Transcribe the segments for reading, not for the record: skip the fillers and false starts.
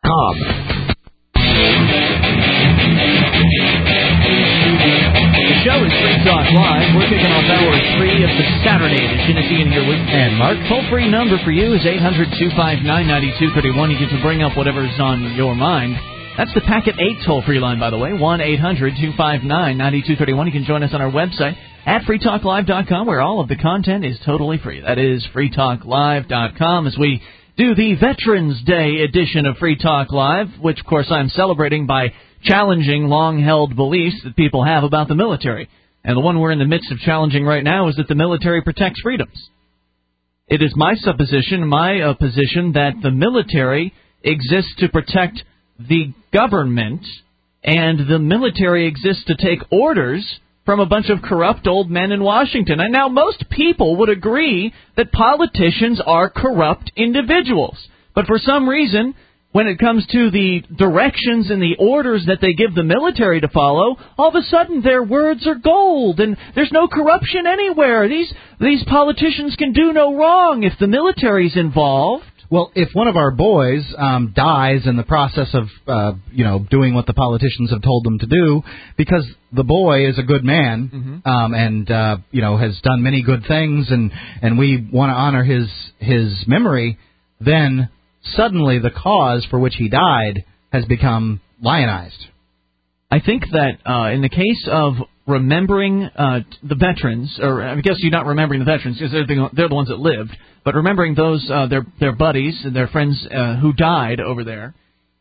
The show is Free Talk Live. We're kicking off hour 3 of the Saturday edition. It's Ian here with and Mark. Toll-free number for you is 800-259-9231. You get to bring up whatever's on your mind. That's the Packet 8 toll-free line, by the way, 1-800-259-9231. You can join us on our website at freetalklive.com, where all of the content is totally free. That is freetalklive.com, as we do the Veterans Day edition of Free Talk Live, which, of course, I'm celebrating by challenging long-held beliefs that people have about the military. And the one we're in the midst of challenging right now is that the military protects freedoms. It is my supposition, my position, that the military exists to protect the government, and the military exists to take orders from a bunch of corrupt old men in Washington. And now most people would agree that politicians are corrupt individuals. But for some reason, when it comes to the directions and the orders that they give the military to follow, all of a sudden their words are gold, and there's no corruption anywhere. These politicians can do no wrong if the military's involved. Well, if one of our boys dies in the process of, doing what the politicians have told them to do, because the boy is a good man, and has done many good things, and we want to honor his memory, then suddenly the cause for which he died has become lionized. I think that in the case of remembering the veterans, or I guess you're not remembering the veterans because they're the ones that lived, but remembering those their buddies and their friends who died over there.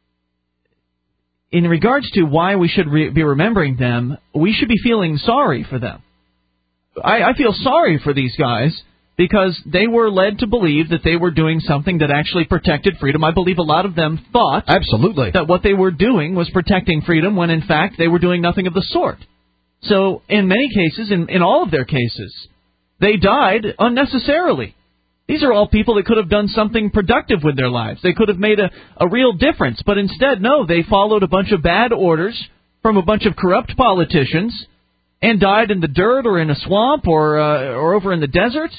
In regards to why we should be remembering them, we should be feeling sorry for them. I feel sorry for these guys because they were led to believe that they were doing something that actually protected freedom. I believe a lot of them thought absolutely that what they were doing was protecting freedom when, in fact, they were doing nothing of the sort. So in many cases, in all of their cases, they died unnecessarily. These are all people that could have done something productive with their lives. They could have made a real difference. But instead, no, they followed a bunch of bad orders from a bunch of corrupt politicians and died in the dirt or in a swamp or over in the desert.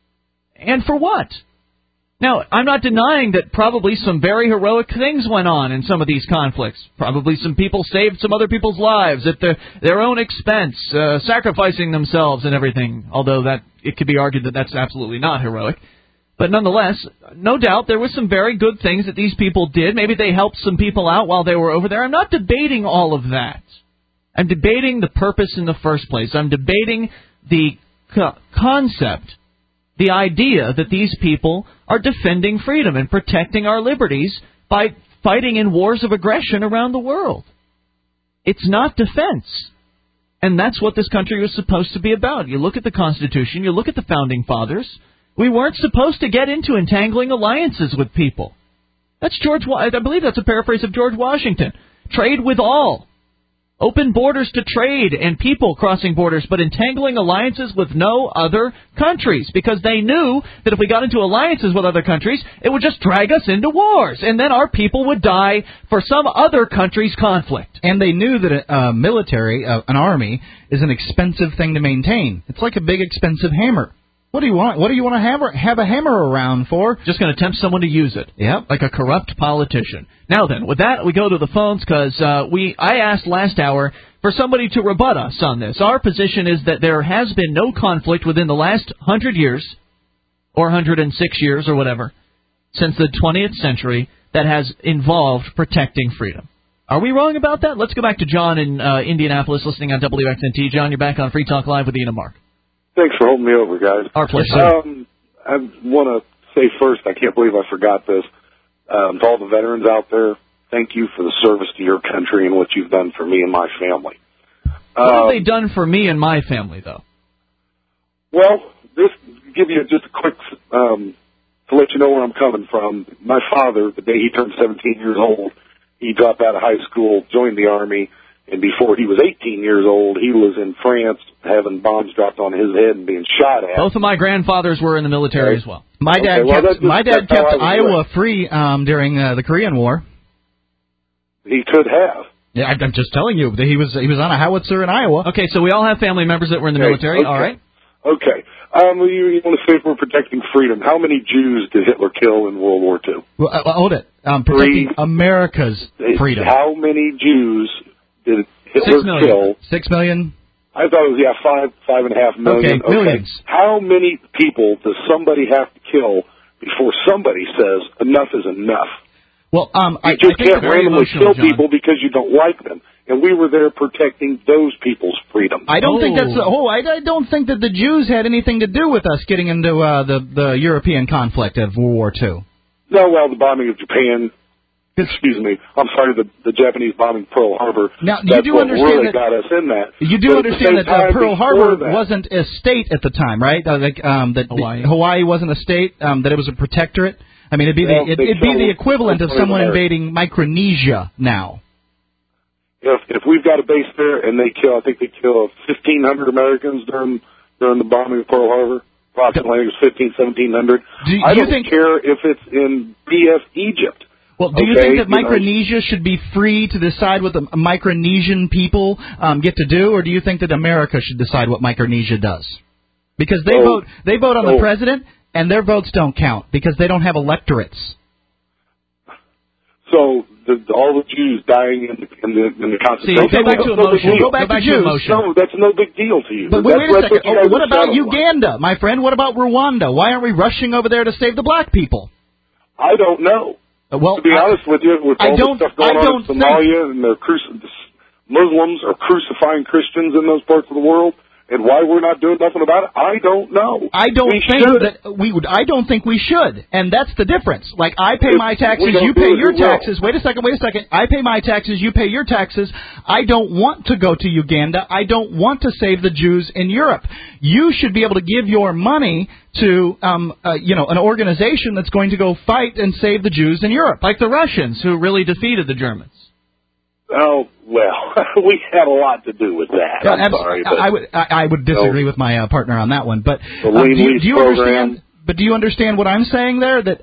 And for what? Now, I'm not denying that probably some very heroic things went on in some of these conflicts. Probably some people saved some other people's lives at their own expense, sacrificing themselves and everything, although that it could be argued that that's absolutely not heroic. But nonetheless, no doubt there were some very good things that these people did. Maybe they helped some people out while they were over there. I'm not debating all of that. I'm debating the purpose in the first place. I'm debating the concept, the idea that these people are defending freedom and protecting our liberties by fighting in wars of aggression around the world. It's not defense. And that's what this country was supposed to be about. You look at the Constitution, you look at the Founding Fathers. We weren't supposed to get into entangling alliances with people. That's I believe that's a paraphrase of George Washington. Trade with all. Open borders to trade and people crossing borders, but entangling alliances with no other countries, because they knew that if we got into alliances with other countries, it would just drag us into wars, and then our people would die for some other country's conflict. And they knew that a military, an army, is an expensive thing to maintain. It's like a big, expensive hammer. What do you want? What do you want to have a hammer around for? Just going to tempt someone to use it. Yep. Like a corrupt politician. Now then, with that, we go to the phones because I asked last hour for somebody to rebut us on this. Our position is that there has been no conflict within the last 100 years, or 106 years, or whatever, since the 20th century that has involved protecting freedom. Are we wrong about that? Let's go back to John in Indianapolis, listening on WXNT. John, you're back on Free Talk Live with Ian and Mark. Thanks for holding me over, guys. Our pleasure. I want to say first, I can't believe I forgot this. To all the veterans out there, thank you for the service to your country and what you've done for me and my family. What have they done for me and my family, though? Well, this give you just a quick, to let you know where I'm coming from. My father, the day he turned 17 years old, he dropped out of high school, joined the Army, and before he was 18 years old, he was in France having bombs dropped on his head and being shot at. Both of my grandfathers were in the military as well. My dad kept Iowa free during the Korean War. He could have. Yeah, I'm just telling you. He was on a howitzer in Iowa. Okay, so we all have family members that were in the military. Okay. All right. Okay. You want to say if we're protecting freedom, how many Jews did Hitler kill in World War II? Well, hold it. Protecting America's freedom. How many Jews did Hitler kill? 6 million? I thought it was, 5.5 million. Okay, millions. How many people does somebody have to kill before somebody says enough is enough? Well, you just can't randomly kill people because you don't like them. And we were there protecting those people's freedom. I don't think that's. I don't think that the Jews had anything to do with us getting into the European conflict of World War II. No, well, the bombing of Japan. Excuse me. I'm sorry, the Japanese bombing Pearl Harbor. Now, that's what really got us in that. You do understand that Pearl Harbor wasn't a state at the time, right? That Hawaii wasn't a state. That it was a protectorate. I mean, it'd be the equivalent of someone invading Micronesia now. If we've got a base there and I think they kill 1,500 Americans during the bombing of Pearl Harbor. Approximately, it was 1,700. I don't care if it's in BF Egypt. Well, do you think that Micronesia should be free to decide what the Micronesian people get to do, or do you think that America should decide what Micronesia does? Because they vote on the president, and their votes don't count because they don't have electorates. So all the Jews dying in the concentration. Go back to emotion. Go back to Jews. No, that's no big deal to you. But wait a second. What about Uganda, my friend? What about Rwanda? Why aren't we rushing over there to save the black people? I don't know. Well, to be honest with you, with all the stuff going on in Somalia and Muslims are crucifying Christians in those parts of the world, and why we're not doing nothing about it, I don't know. I don't think we should, and that's the difference. Like, I pay my taxes, you pay your taxes. Wait a second. I pay my taxes, you pay your taxes. I don't want to go to Uganda. I don't want to save the Jews in Europe. You should be able to give your money to an organization that's going to go fight and save the Jews in Europe, like the Russians who really defeated the Germans. Oh, well, we had a lot to do with that. I'm sorry, but I would disagree with my partner on that one. But do you understand? But do you understand what I'm saying there? That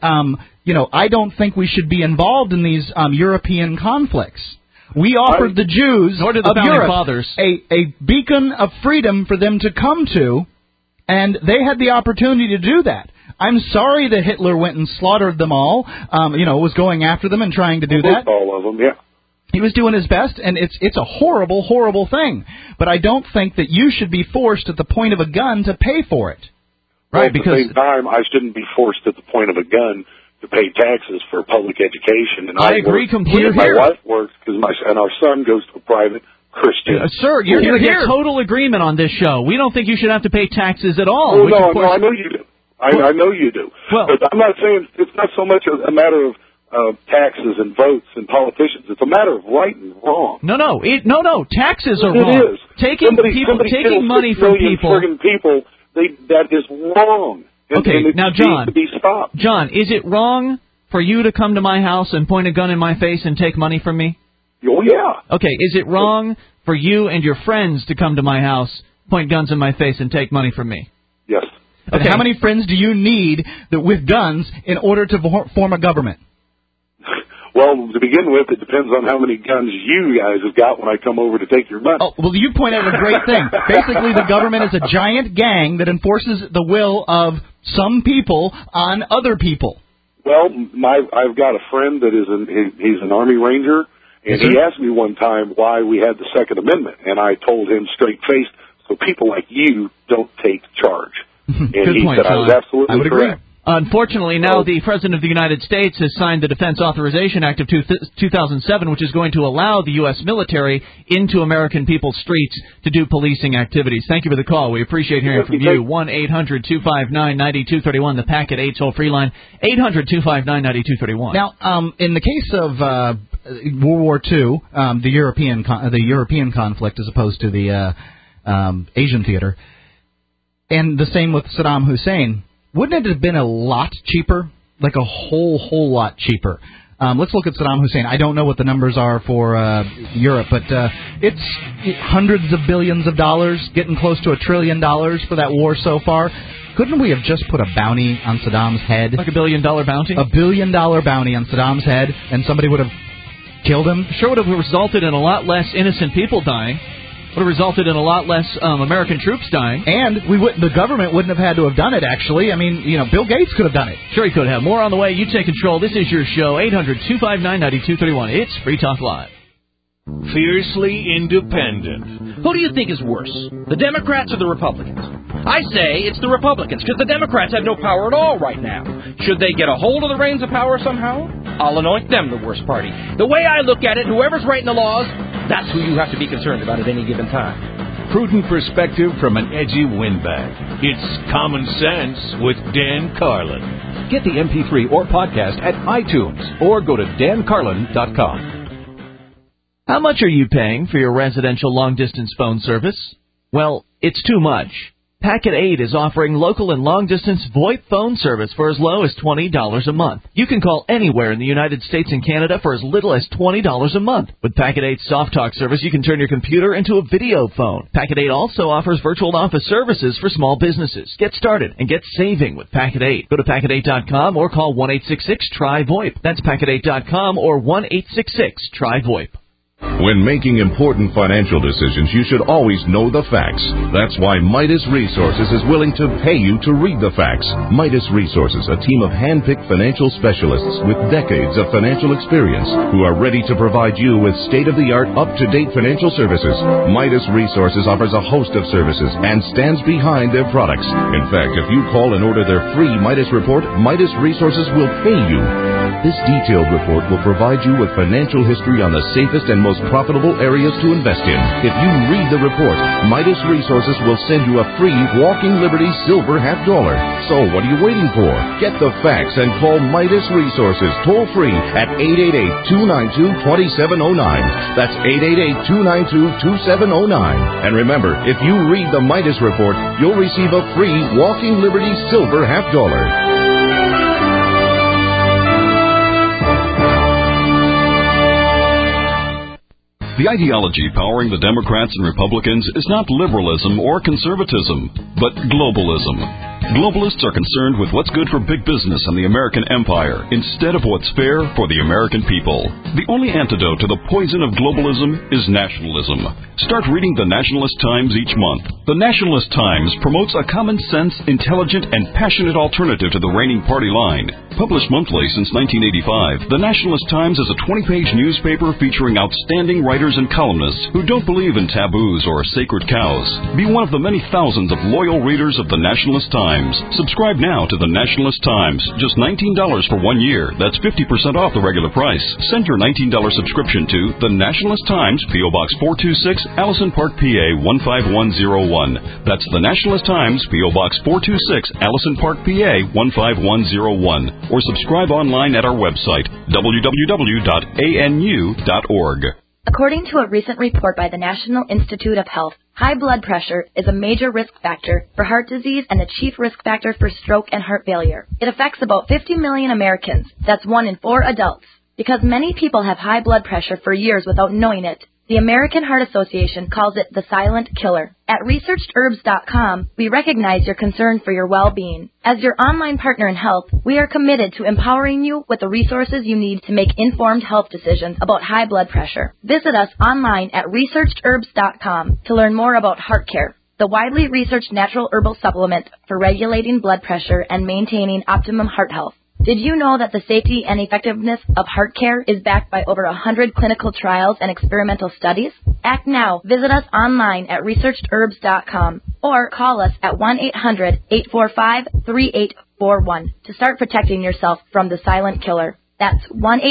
I don't think we should be involved in these European conflicts. We offered the Jews of Europe a beacon of freedom for them to come to, and they had the opportunity to do that. I'm sorry that Hitler went and slaughtered them all. Was going after them and trying to do that. All of them, yeah. He was doing his best, and it's a horrible, horrible thing. But I don't think that you should be forced at the point of a gun to pay for it. Right? At the same time, I shouldn't be forced at the point of a gun to pay taxes for public education. And I agree completely. My wife works and our son goes to a private Christian. Sir, you're in total agreement on this show. We don't think you should have to pay taxes at all. No, I know you do. I know you do. Well, but I'm not saying it's not so much a matter of taxes and votes and politicians. It's a matter of right and wrong. No. Taxes are wrong. It is. Taking money from people, that is wrong. And now, John, needs to be stopped. John, is it wrong for you to come to my house and point a gun in my face and take money from me? Oh, yeah. Okay, is it wrong for you and your friends to come to my house, point guns in my face, and take money from me? Yes. Okay. And how many friends do you need with guns in order to form a government? Well, to begin with, it depends on how many guns you guys have got when I come over to take your money. Oh, well, you point out a great thing. Basically, the government is a giant gang that enforces the will of some people on other people. Well, I've got a friend that he's an Army Ranger, and he asked me one time why we had the Second Amendment, and I told him straight-faced, so people like you don't take charge. And Good he point, said, John. I was absolutely correct. Unfortunately, now the President of the United States has signed the Defense Authorization Act of 2007, which is going to allow the U.S. military into American people's streets to do policing activities. Thank you for the call. We appreciate hearing from you. 1-800-259-9231, the Packet 8 toll-free line, 800-259-9231. Now, in the case of World War II, the European conflict as opposed to the Asian theater, and the same with Saddam Hussein, wouldn't it have been a lot cheaper? Like a whole lot cheaper. Let's look at Saddam Hussein. I don't know what the numbers are for Europe, but it's hundreds of billions of dollars, getting close to $1 trillion for that war so far. Couldn't we have just put a bounty on Saddam's head? Like $1 billion bounty? $1 billion bounty on Saddam's head, and somebody would have killed him? Sure would have resulted in a lot less innocent people dying. Would have resulted in a lot less American troops dying. And the government wouldn't have had to have done it, actually. I mean, Bill Gates could have done it. Sure he could have. More on the way. You take control. This is your show, 800-259-9231. It's Free Talk Live. Fiercely independent. Who do you think is worse, the Democrats or the Republicans? I say it's the Republicans, because the Democrats have no power at all right now. Should they get a hold of the reins of power somehow? I'll anoint them the worst party. The way I look at it, whoever's writing the laws, that's who you have to be concerned about at any given time. Prudent perspective from an edgy windbag. It's Common Sense with Dan Carlin. Get the MP3 or podcast at iTunes or go to dancarlin.com. How much are you paying for your residential long-distance phone service? Well, it's too much. Packet 8 is offering local and long-distance VoIP phone service for as low as $20 a month. You can call anywhere in the United States and Canada for as little as $20 a month. With Packet 8's Soft Talk service, you can turn your computer into a video phone. Packet 8 also offers virtual office services for small businesses. Get started and get saving with Packet 8. Go to packet8.com or call 1-866-TRY-VoIP. That's packet8.com or 1-866-TRY-VoIP. When making important financial decisions, you should always know the facts. That's why Midas Resources is willing to pay you to read the facts. Midas Resources, a team of hand-picked financial specialists with decades of financial experience who are ready to provide you with state-of-the-art, up-to-date financial services. Midas Resources offers a host of services and stands behind their products. In fact, if you call and order their free Midas report, Midas Resources will pay you. This detailed report will provide you with financial history on the safest and most profitable areas to invest in. If you read the report, Midas Resources will send you a free Walking Liberty silver $50. So what are you waiting for? Get the facts and call Midas Resources toll free at 888-292-2709. That's 888-292-2709. And remember, if you read the Midas report, you'll receive a free Walking Liberty silver $50. The ideology powering the Democrats and Republicans is not liberalism or conservatism, but globalism. Globalists are concerned with what's good for big business and the American empire instead of what's fair for the American people. The only antidote to the poison of globalism is nationalism. Start reading the Nationalist Times each month. The Nationalist Times promotes a common sense, intelligent, and passionate alternative to the reigning party line. Published monthly since 1985, the Nationalist Times is a 20-page newspaper featuring outstanding writers and columnists who don't believe in taboos or sacred cows. Be one of the many thousands of loyal readers of the Nationalist Times. Subscribe now to the Nationalist Times. Just $19 for 1 year. That's 50% off the regular price. Send your $19 subscription to the Nationalist Times, P.O. Box 426, Allison Park, PA 15101. That's the Nationalist Times, P.O. Box 426, Allison Park, PA 15101. Or subscribe online at our website, www.anu.org. According to a recent report by the National Institute of Health, high blood pressure is a major risk factor for heart disease and the chief risk factor for stroke and heart failure. It affects about 50 million Americans. That's 1 in 4 adults. Because many people have high blood pressure for years without knowing it, the American Heart Association calls it the silent killer. At ResearchedHerbs.com, we recognize your concern for your well-being. As your online partner in health, we are committed to empowering you with the resources you need to make informed health decisions about high blood pressure. Visit us online at ResearchedHerbs.com to learn more about HeartCare, the widely researched natural herbal supplement for regulating blood pressure and maintaining optimum heart health. Did you know that the safety and effectiveness of HeartCare is backed by over 100 clinical trials and experimental studies? Act now. Visit us online at ResearchedHerbs.com or call us at 1-800-845-3841 to start protecting yourself from the silent killer. That's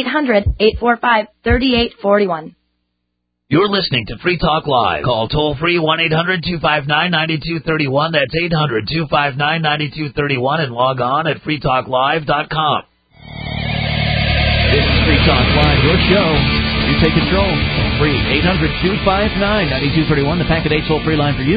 1-800-845-3841. You're listening to Free Talk Live. Call toll-free 1-800-259-9231. That's 800-259-9231. And log on at freetalklive.com. This is Free Talk Live, your show. You take control. Free. 800-259-9231. The Packet 8 toll-free line for you.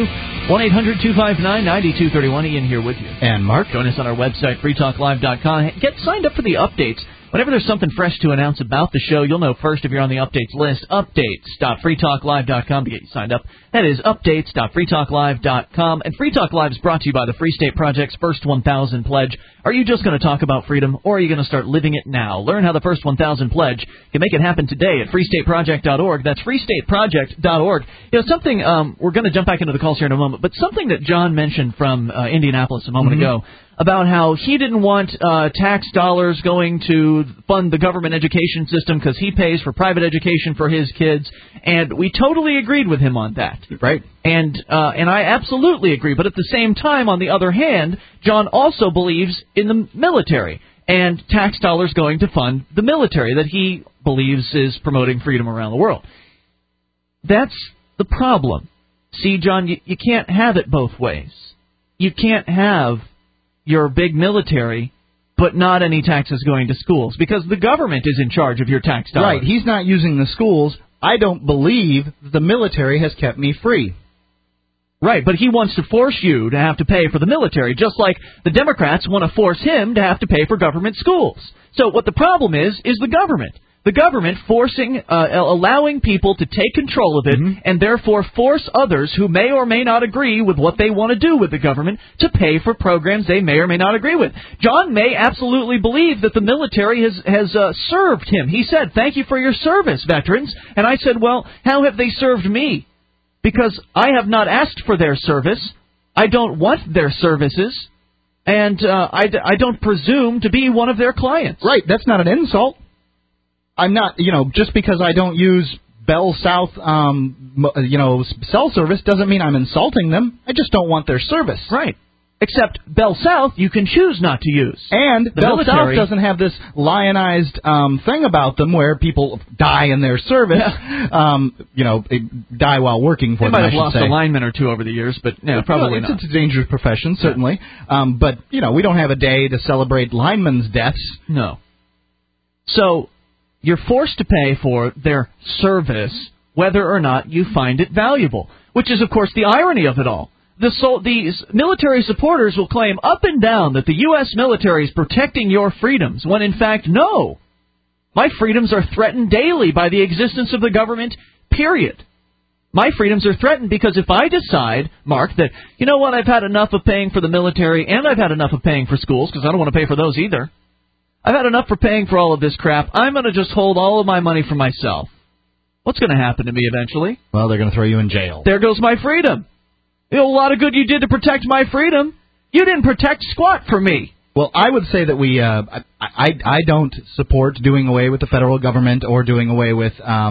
1-800-259-9231. Ian here with you. And Mark. Join us on our website, freetalklive.com. Get signed up for the updates Whenever there's something fresh to announce about the show, you'll know first if you're on the updates list. Updates.freetalklive.com to get you signed up. That is updates.freetalklive.com. And Free Talk Live is brought to you by the Free State Project's First 1,000 Pledge. Are you just going to talk about freedom, or are you going to start living it now? Learn how the First 1,000 Pledge can make it happen today at freestateproject.org. That's freestateproject.org. You know, something, we're going to jump back into the calls here in a moment, but something that John mentioned from Indianapolis a moment ago, about how he didn't want tax dollars going to fund the government education system because he pays for private education for his kids, and we totally agreed with him on that. Right. And I absolutely agree. But at the same time, on the other hand, John also believes in the military and tax dollars going to fund the military that he believes is promoting freedom around the world. That's the problem. See, John, you can't have it both ways. You can't have your big military, but not any taxes going to schools, because the government is in charge of your tax dollars. Right. He's not using the schools. I don't believe the military has kept me free. Right, but he wants to force you to have to pay for the military, just like the Democrats want to force him to have to pay for government schools. So what the problem is the government. The government forcing, allowing people to take control of it, and therefore force others who may or may not agree with what they want to do with the government to pay for programs they may or may not agree with. John may absolutely believe that the military has served him. He said, "Thank you for your service, veterans." And I said, "Well, how have they served me? Because I have not asked for their service. I don't want their services. And I don't presume to be one of their clients." Right, that's not an insult. I'm not, just because I don't use Bell South, cell service doesn't mean I'm insulting them. I just don't want their service. Right. Except Bell South you can choose not to use. And Bell South doesn't have this lionized thing about them where people die in their service, die while working for them, They might have lost a lineman or two over the years, but probably not. It's a dangerous profession, certainly. Yeah. But, we don't have a day to celebrate linemen's deaths. No. So you're forced to pay for their service whether or not you find it valuable, which is, of course, the irony of it all. These military supporters will claim up and down that the U.S. military is protecting your freedoms, when in fact, no. My freedoms are threatened daily by the existence of the government, period. My freedoms are threatened because if I decide, Mark, that, you know what, I've had enough of paying for the military and I've had enough of paying for schools, because I don't want to pay for those either. I've had enough for paying for all of this crap. I'm going to just hold all of my money for myself. What's going to happen to me eventually? Well, they're going to throw you in jail. There goes my freedom. A lot of good you did to protect my freedom. You didn't protect squat for me. Well, I would say that I don't support doing away with the federal government or doing away with,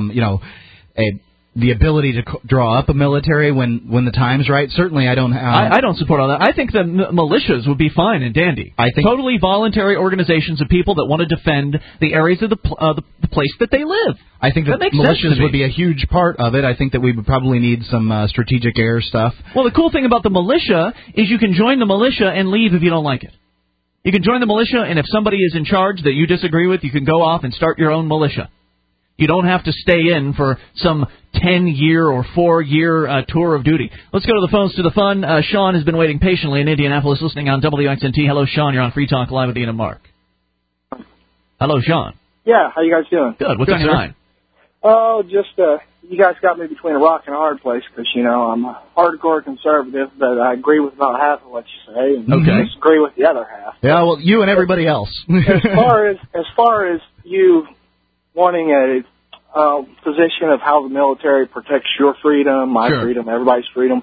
the ability to draw up a military when the time's right. Certainly, I don't. I don't support all that. I think the militias would be fine and dandy. I think totally voluntary organizations of people that want to defend the areas of the place that they live. I think that militias would be a huge part of it. I think that we would probably need some strategic air stuff. Well, the cool thing about the militia is you can join the militia and leave if you don't like it. You can join the militia, and if somebody is in charge that you disagree with, you can go off and start your own militia. You don't have to stay in for some 10-year or 4-year tour of duty. Let's go to the phones to the fun. Sean has been waiting patiently in Indianapolis, listening on WXNT. Hello, Sean. You're on Free Talk Live with Ian and Mark. Hello, Sean. Yeah, how you guys doing? Good. What's on your mind? Oh, just you guys got me between a rock and a hard place because, I'm a hardcore conservative, but I agree with about half of what you say and disagree with the other half. Yeah, well, you and everybody else. as far as you wanting a position of how the military protects your freedom, my freedom, everybody's freedom,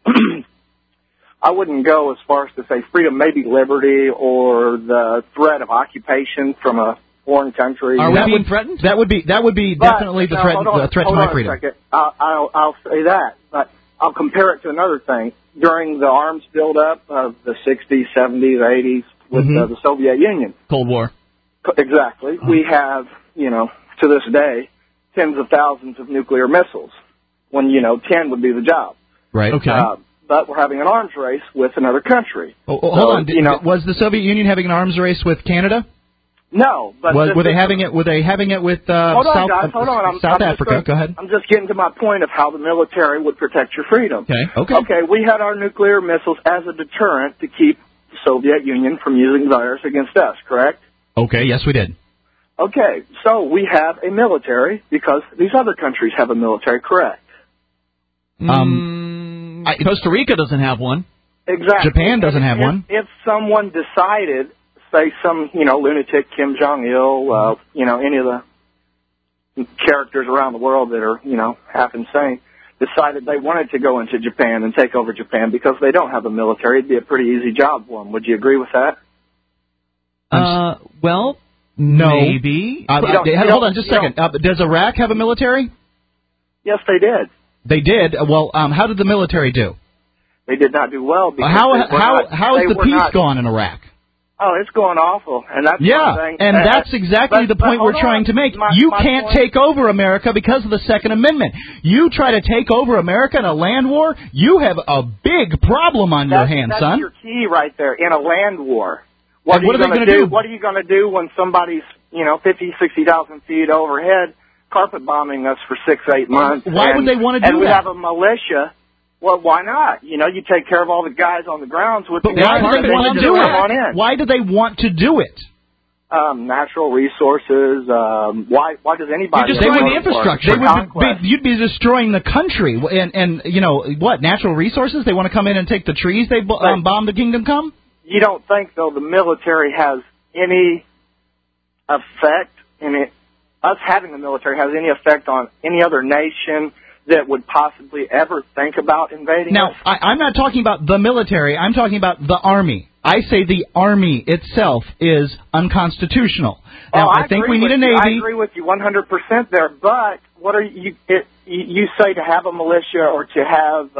I wouldn't go as far as to say freedom may be liberty or the threat of occupation from a foreign country. Are we being threatened? That would be definitely the threat to my freedom. Hold on a second. I'll say that, but I'll compare it to another thing. During the arms buildup of the 60s, 70s, 80s with the Soviet Union. Cold War. Exactly. We have, to this day, tens of thousands of nuclear missiles when, 10 would be the job. Right. Okay. But we're having an arms race with another country. Hold on. Was the Soviet Union having an arms race with Canada? No, but were they having it with South Africa? Go ahead. I'm just getting to my point of how the military would protect your freedom. Okay. We had our nuclear missiles as a deterrent to keep the Soviet Union from using virus against us, correct? Okay. Yes, we did. Okay, so we have a military because these other countries have a military, correct? Costa Rica doesn't have one. Exactly. Japan doesn't have one. If someone decided, say some, lunatic Kim Jong-il, any of the characters around the world that are, half insane, decided they wanted to go into Japan and take over Japan because they don't have a military, it'd be a pretty easy job for them. Would you agree with that? Well, no. Maybe. Hold on just a second. Does Iraq have a military? Yes, they did. They did? Well, how did the military do? They did not do well. Because how is the peace gone in Iraq? Oh, it's going awful, and that's one thing. And that's exactly the point we're trying to make. You can't take over America because of the Second Amendment. You try to take over America in a land war, you have a big problem on your hands, son. That's your key right there, in a land war. What are they going to do? What are you going to do when somebody's, 50, 60,000 feet overhead, carpet bombing us for 6-8 months? Why would they want to do that? And we have a militia. Well, why not? You take care of all the guys on the grounds with the why do they want to do it? Why do they want to do it? Natural resources. Why does anybody? You're destroying the infrastructure. You'd be destroying the country. And what? Natural resources? They want to come in and take the trees they bombed the Kingdom Come? You don't think, though, the military has any effect in it? Us having the military has any effect on any other nation that would possibly ever think about invading us? Now, I'm not talking about the military. I'm talking about the Army. I say the Army itself is unconstitutional. Now, I think we need a Navy. I agree with you 100% there, but what are you say to have a militia or to have,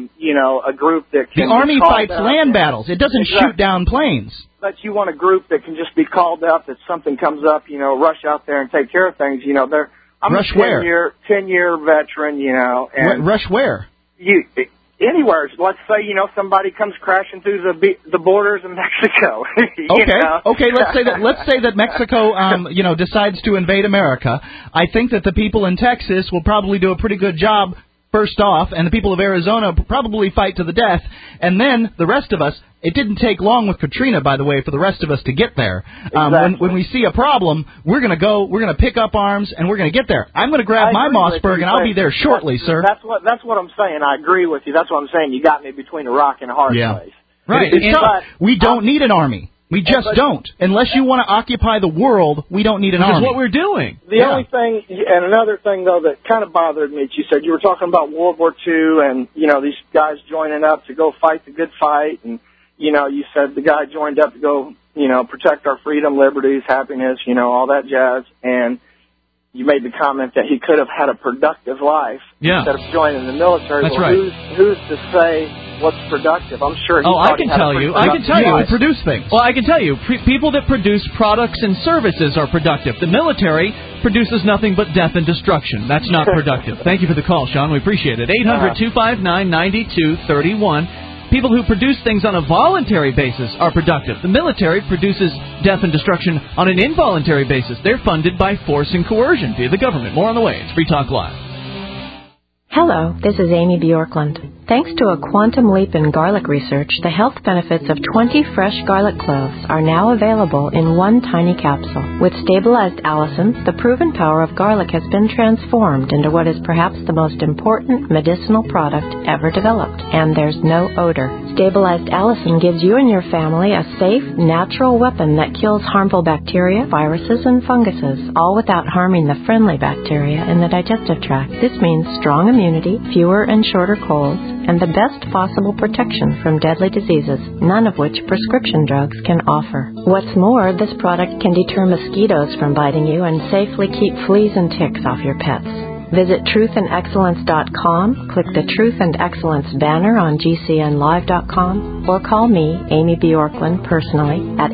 a group that can... The Army fights land battles. It doesn't shoot down planes. But you want a group that can just be called up if something comes up, rush out there and take care of things. I'm rush a 10-year veteran, and rush where? Anywhere. Let's say, somebody comes crashing through the borders of Mexico. Okay. Let's say that Mexico, decides to invade America. I think that the people in Texas will probably do a pretty good job. First off, and the people of Arizona probably fight to the death, and then the rest of us. It didn't take long with Katrina, by the way, for the rest of us to get there. Exactly. When we see a problem, we're going to pick up arms, and we're going to get there. I'm going to grab my Mossberg, and I'll be there shortly, sir. That's what I'm saying. I agree with you. That's what I'm saying. You got me between a rock and a hard place. Right. We don't need an army. We just don't. Unless you want to occupy the world, we don't need an army. That's what we're doing. The only thing, and another thing, though, that kind of bothered me, you said you were talking about World War II and, these guys joining up to go fight the good fight. And, you said the guy joined up to go, protect our freedom, liberties, happiness, all that jazz. And you made the comment that he could have had a productive life instead of joining the military. That's right. Who's to say what's productive? I'm sure he I can tell you. To produce things. Well, I can tell you. People that produce products and services are productive. The military produces nothing but death and destruction. That's not productive. Thank you for the call, Sean. We appreciate it. 800-259-9231. People who produce things on a voluntary basis are productive. The military produces death and destruction on an involuntary basis. They're funded by force and coercion via the government. More on the way. It's Free Talk Live. Hello, this is Amy Bjorklund. Thanks to a quantum leap in garlic research, the health benefits of 20 fresh garlic cloves are now available in one tiny capsule. With stabilized allicin, the proven power of garlic has been transformed into what is perhaps the most important medicinal product ever developed, and there's no odor. Stabilized allicin gives you and your family a safe, natural weapon that kills harmful bacteria, viruses, and funguses, all without harming the friendly bacteria in the digestive tract. This means strong immunity, fewer and shorter colds, and the best possible protection from deadly diseases, none of which prescription drugs can offer. What's more, this product can deter mosquitoes from biting you and safely keep fleas and ticks off your pets. Visit truthandexcellence.com, click the Truth and Excellence banner on GCNlive.com, or call me, Amy Bjorklund, personally at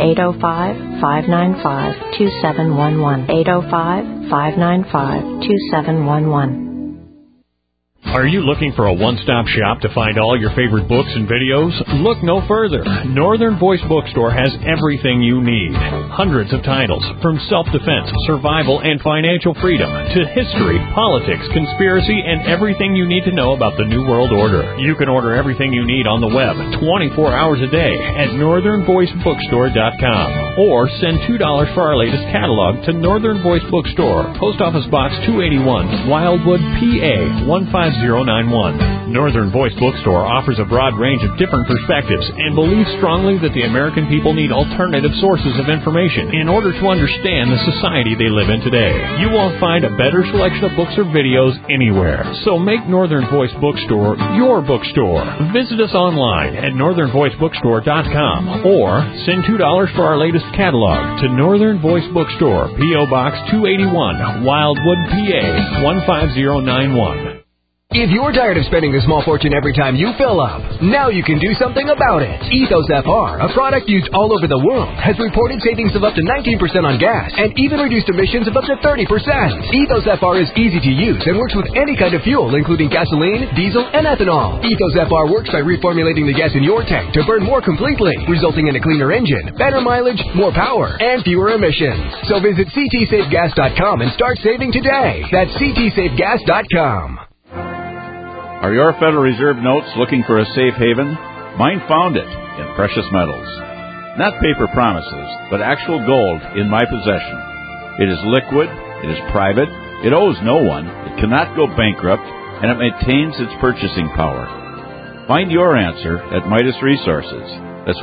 805-595-2711. 805-595-2711. Are you looking for a one-stop shop to find all your favorite books and videos? Look no further. Northern Voice Bookstore has everything you need. Hundreds of titles, from self-defense, survival, and financial freedom, to history, politics, conspiracy, and everything you need to know about the New World Order. You can order everything you need on the web 24 hours a day at northernvoicebookstore.com or send $2 for our latest catalog to Northern Voice Bookstore, Post Office Box 281, Wildwood, PA 15091. Northern Voice Bookstore offers a broad range of different perspectives and believes strongly that the American people need alternative sources of information in order to understand the society they live in today. You won't find a better selection of books or videos anywhere. So make Northern Voice Bookstore your bookstore. Visit us online at northernvoicebookstore.com or send $2 for our latest catalog to Northern Voice Bookstore, P.O. Box 281, Wildwood, PA 15091. If you're tired of spending a small fortune every time you fill up, now you can do something about it. Ethos FR, a product used all over the world, has reported savings of up to 19% on gas and even reduced emissions of up to 30%. Ethos FR is easy to use and works with any kind of fuel, including gasoline, diesel, and ethanol. Ethos FR works by reformulating the gas in your tank to burn more completely, resulting in a cleaner engine, better mileage, more power, and fewer emissions. So visit ctsafegas.com and start saving today. That's ctsafegas.com. Are your Federal Reserve notes looking for a safe haven? Mine found it in precious metals. Not paper promises, but actual gold in my possession. It is liquid, it is private, it owes no one, it cannot go bankrupt, and it maintains its purchasing power. Find your answer at Midas Resources. That's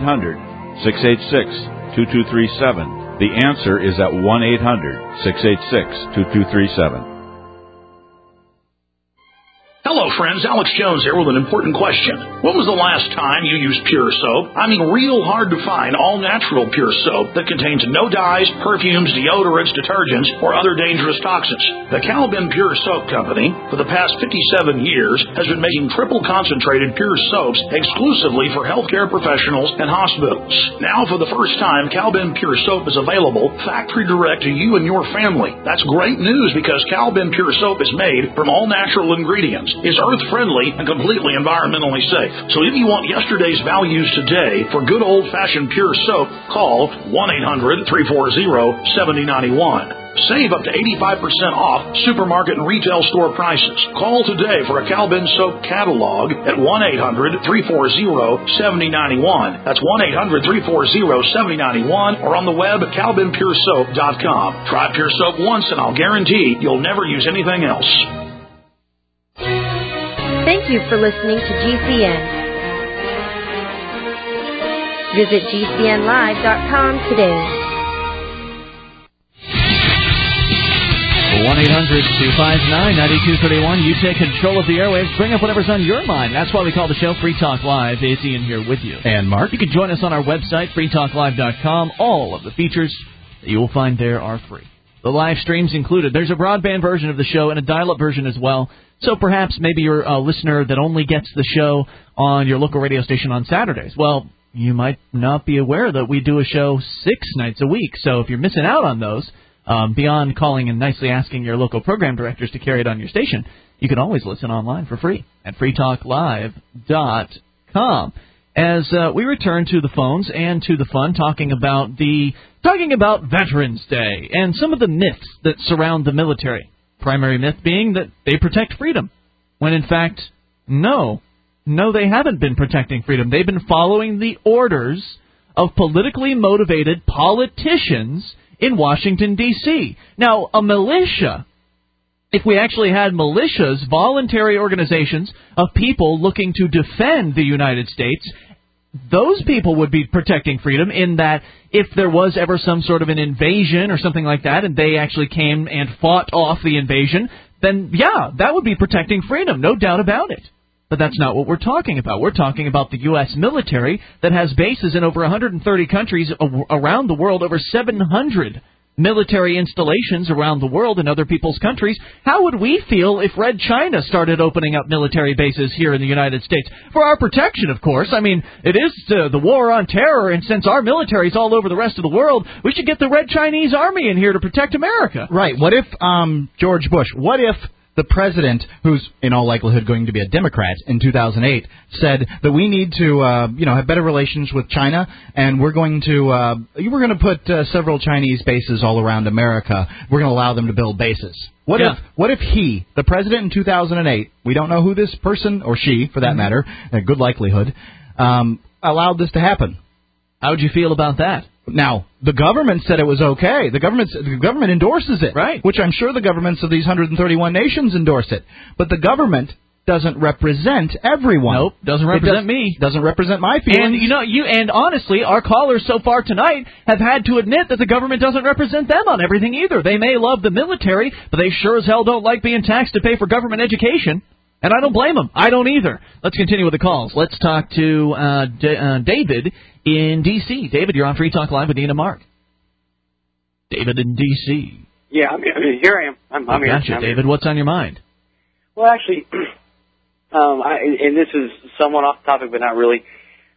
1-800-686-2237. The answer is at 1-800-686-2237. Hello, friends. Alex Jones here with an important question. When was the last time you used Pure Soap? I mean, real hard to find all-natural Pure Soap that contains no dyes, perfumes, deodorants, detergents, or other dangerous toxins. The Calvin Pure Soap Company, for the past 57 years, has been making triple-concentrated Pure Soaps exclusively for healthcare professionals and hospitals. Now, for the first time, Calvin Pure Soap is available factory direct to you and your family. That's great news because Calvin Pure Soap is made from all-natural ingredients, is earth-friendly, and completely environmentally safe. So if you want yesterday's values today for good old-fashioned Pure Soap, call 1-800-340-7091. Save up to 85% off supermarket and retail store prices. Call today for a Calvin Soap catalog at 1-800-340-7091. That's 1-800-340-7091 or on the web at calvinpuresoap.com. Try Pure Soap once and I'll guarantee you'll never use anything else. Thank you for listening to GCN. Visit GCNlive.com today. 1-800-259-9231. You take control of the airwaves. Bring up whatever's on your mind. That's why we call the show Free Talk Live. It's Ian here with you. And Mark. You can join us on our website, freetalklive.com. All of the features that you will find there are free. The live stream's included. There's a broadband version of the show and a dial-up version as well. So perhaps maybe you're a listener that only gets the show on your local radio station on Saturdays. Well, you might not be aware that we do a show 6 nights a week. So if you're missing out on those, beyond calling and nicely asking your local program directors to carry it on your station, you can always listen online for free at freetalklive.com. As we return to the phones and to the fun, talking about Veterans Day and some of the myths that surround the military. Primary myth being that they protect freedom, when in fact, no, they haven't been protecting freedom. They've been following the orders of politically motivated politicians in Washington, D.C. Now, a militia, if we actually had militias, voluntary organizations of people looking to defend the United States, those people would be protecting freedom in that if there was ever some sort of an invasion or something like that and they actually came and fought off the invasion, then, yeah, that would be protecting freedom, no doubt about it. But that's not what we're talking about. We're talking about the U.S. military that has bases in over 130 countries around the world, over 700 military installations around the world in other people's countries. How would we feel if Red China started opening up military bases here in the United States? For our protection, of course. I mean, it is the war on terror, and since our military's all over the rest of the world, we should get the Red Chinese Army in here to protect America. Right. What if, George Bush, what if the president, who's in all likelihood going to be a Democrat in 2008, said that we need to, have better relations with China, and we're going to put several Chinese bases all around America. We're going to allow them to build bases. What if he, the president in 2008, we don't know who this person or she, for that matter, a good likelihood, allowed this to happen? How would you feel about that? Now, the government said it was okay. The government endorses it, right? Which I'm sure the governments of these 131 nations endorse it. But the government doesn't represent everyone. Nope, doesn't represent me. Doesn't represent my feelings. And and honestly, our callers so far tonight have had to admit that the government doesn't represent them on everything either. They may love the military, but they sure as hell don't like being taxed to pay for government education. And I don't blame them. I don't either. Let's continue with the calls. Let's talk to David in D.C. David, you're on Free Talk Live with Ian and Mark. David in D.C. Yeah, I mean, here I am. I'm here. Gotcha, David. What's on your mind? Well, actually, and this is somewhat off topic, but not really.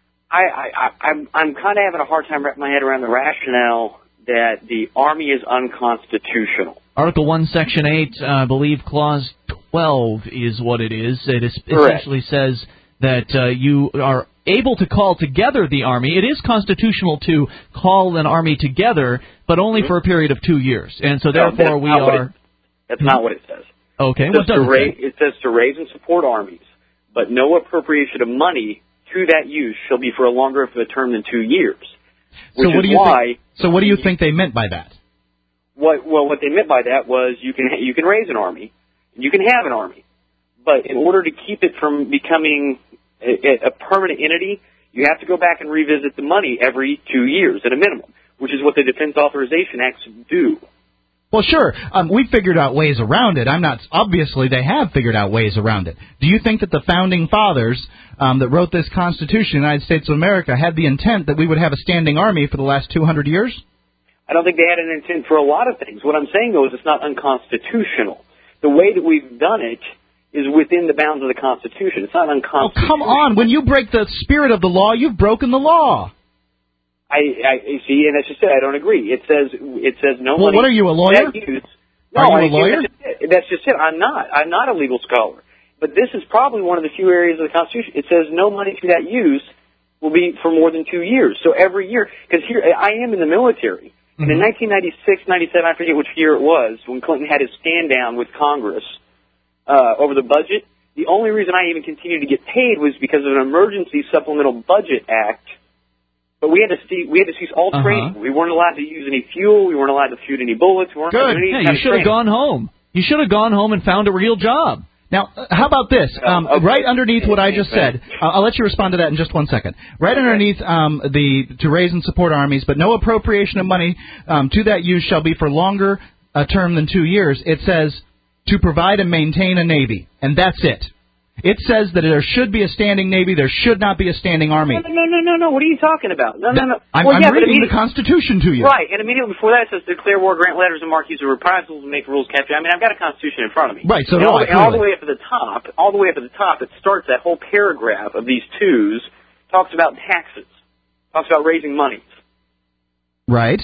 I'm kind of having a hard time wrapping my head around the rationale that the Army is unconstitutional. Article 1, Section 8, I believe Clause 12 is what it is. It essentially says that you are able to call together the Army. It is constitutional to call an Army together, but only for a period of 2 years. And so therefore we are... That's not what it says. Okay, what does it say? It says to raise and support armies, but no appropriation of money to that use shall be for a longer of a term than 2 years. So what do you think they meant by that? What they meant by that was you can raise an army, you can have an army, but in order to keep it from becoming a permanent entity, you have to go back and revisit the money every 2 years at a minimum, which is what the Defense Authorization Acts do. Well, sure. We figured out ways around it. Obviously, they have figured out ways around it. Do you think that the founding fathers that wrote this Constitution of the United States of America had the intent that we would have a standing army for the last 200 years? I don't think they had an intent for a lot of things. What I'm saying, though, is it's not unconstitutional. The way that we've done it is within the bounds of the Constitution. It's not unconstitutional. Oh, come on. When you break the spirit of the law, you've broken the law. I see, and that's just it. I don't agree. It says no money. Well, what are you, a lawyer? Are you a lawyer? That's just it. I'm not a legal scholar. But this is probably one of the few areas of the Constitution. It says no money to that use will be for more than 2 years. So every year, because here I am in the military. And in 1996, 97, I forget which year it was, when Clinton had his stand down with Congress over the budget, the only reason I even continued to get paid was because of an emergency supplemental budget act. But we had to cease all training. We weren't allowed to use any fuel. We weren't allowed to shoot any bullets. We weren't allowed to do any you should have gone home. You should have gone home and found a real job. Now, how about this? Right underneath what I just said, I'll let you respond to that in just 1 second. Right underneath to raise and support armies, but no appropriation of money to that use shall be for longer a term than 2 years. It says to provide and maintain a navy, and that's it. It says that there should be a standing navy. There should not be a standing army. No. What are you talking about? No. I'm reading the Constitution to you. Right, and immediately before that it says declare war, grant letters and marques of reprisals, and make rules capture. I mean, I've got a Constitution in front of me. Right, so all the way up to the top, it starts that whole paragraph of these twos, talks about taxes, talks about raising money. Right.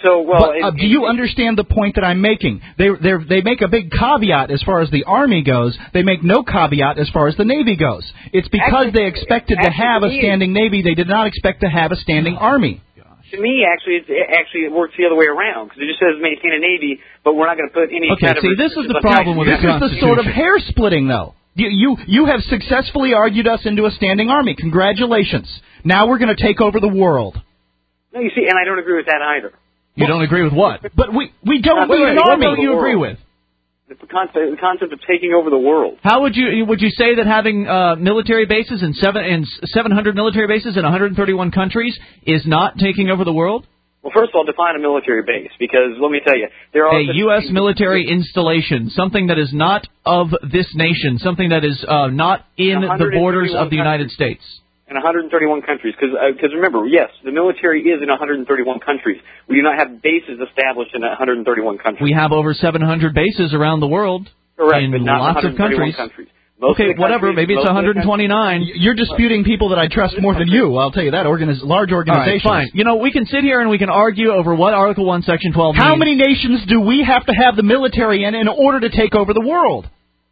Do you understand the point that I'm making? They make a big caveat as far as the Army goes. They make no caveat as far as the Navy goes. It's because they expected to have a standing Navy. They did not expect to have a standing Army. To me, it works the other way around, because it just says maintain a Navy, but we're not going to put any kind of... Okay, see, this is the problem with this. This is the sort of hair splitting, though. You have successfully argued us into a standing Army. Congratulations. Now we're going to take over the world. No, you see, and I don't agree with that either. You don't agree with what? But we don't need an army. What don't you agree with? The concept of taking over the world. How would you say that having military bases and 700 military bases in 131 countries is not taking over the world? Well, first of all, define a military base, because let me tell you, there are a U.S. military installation, something that is not of this nation, something that is not in the borders of the United States. In 131 countries, because remember, yes, the military is in 131 countries. We do not have bases established in 131 countries. We have over 700 bases around the world. Correct, in but not lots of countries. Okay, whatever. Maybe it's 129. You're disputing people that I trust more than you. I'll tell you that. Large organizations. All right, fine. We can sit here and we can argue over what Article 1, Section 12 means. How many nations do we have to have the military in order to take over the world?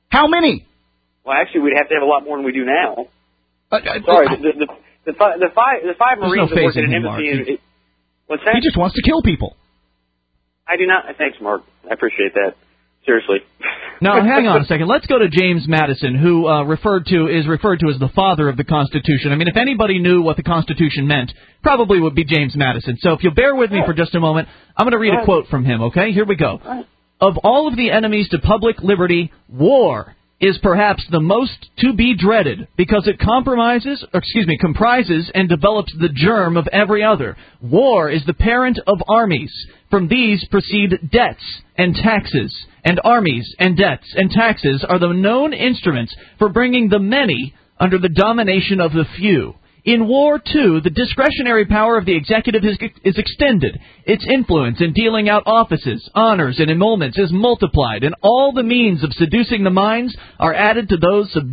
How many? Well, actually, we'd have to have a lot more than we do now. Sorry, the five Marines that work in an embassy. What's that? He just wants to kill people. I do not. Thanks, Mark. I appreciate that. Seriously. Now, hang on a second. Let's go to James Madison, who is referred to as the father of the Constitution. I mean, if anybody knew what the Constitution meant, probably would be James Madison. So if you'll bear with me for just a moment, I'm going to read a quote from him, okay? Here we go. Of all of the enemies to public liberty, war is perhaps the most to be dreaded because it comprises and develops the germ of every other. War is the parent of armies. From these proceed debts and taxes, and armies and debts and taxes are the known instruments for bringing the many under the domination of the few. In war, too, the discretionary power of the executive is extended. Its influence in dealing out offices, honors, and emoluments is multiplied, and all the means of seducing the minds are added to those of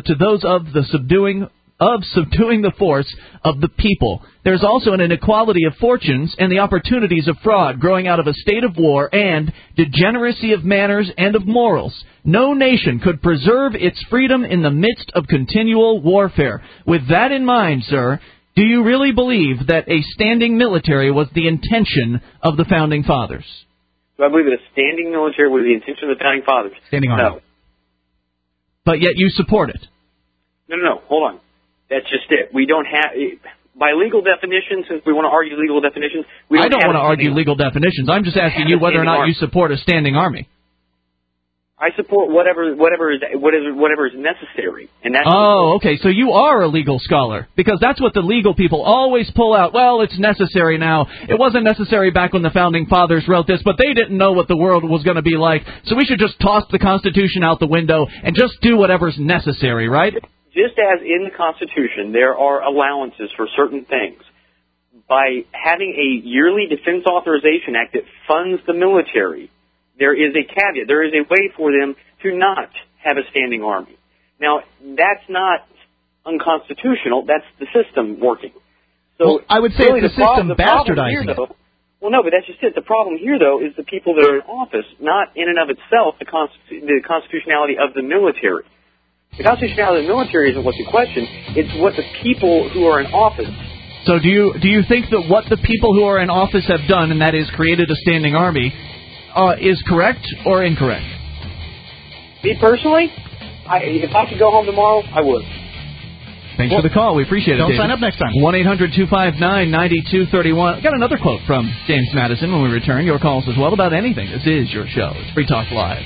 subduing the force of the people. There's also an inequality of fortunes and the opportunities of fraud growing out of a state of war and degeneracy of manners and of morals. No nation could preserve its freedom in the midst of continual warfare. With that in mind, sir, do you really believe that a standing military was the intention of the Founding Fathers? Do I believe that a standing military was the intention of the Founding Fathers? Standing army. No. But yet you support it. No. Hold on. That's just it. We don't have, by legal definition, since we want to argue legal definitions, I don't want to argue legal definitions. I'm just asking you whether or not you support a standing army. I support whatever is necessary, and that's. Oh, okay. So you are a legal scholar, because that's what the legal people always pull out. Well, it's necessary now. It wasn't necessary back when the Founding Fathers wrote this, but they didn't know what the world was going to be like. So we should just toss the Constitution out the window and just do whatever's necessary, right? Just as in the Constitution, there are allowances for certain things. By having a yearly Defense Authorization Act that funds the military, there is a caveat. There is a way for them to not have a standing army. Now, that's not unconstitutional. That's the system working. So well, I would say really it's the system bastardizing it. Well, no, but that's just it. The problem here, though, is the people that are in office, not in and of itself the constitutionality of the military. The constitutionality of the military isn't what's in question. It's what the people who are in office. So do you think that what the people who are in office have done, and that is created a standing army, is correct or incorrect? Me personally, if I could go home tomorrow, I would. Thanks for the call. We appreciate it, Don't David. sign up next time. 1-800-259-9231. Got another quote from James Madison when we return. Your calls as well about anything. This is your show. It's Free Talk Live.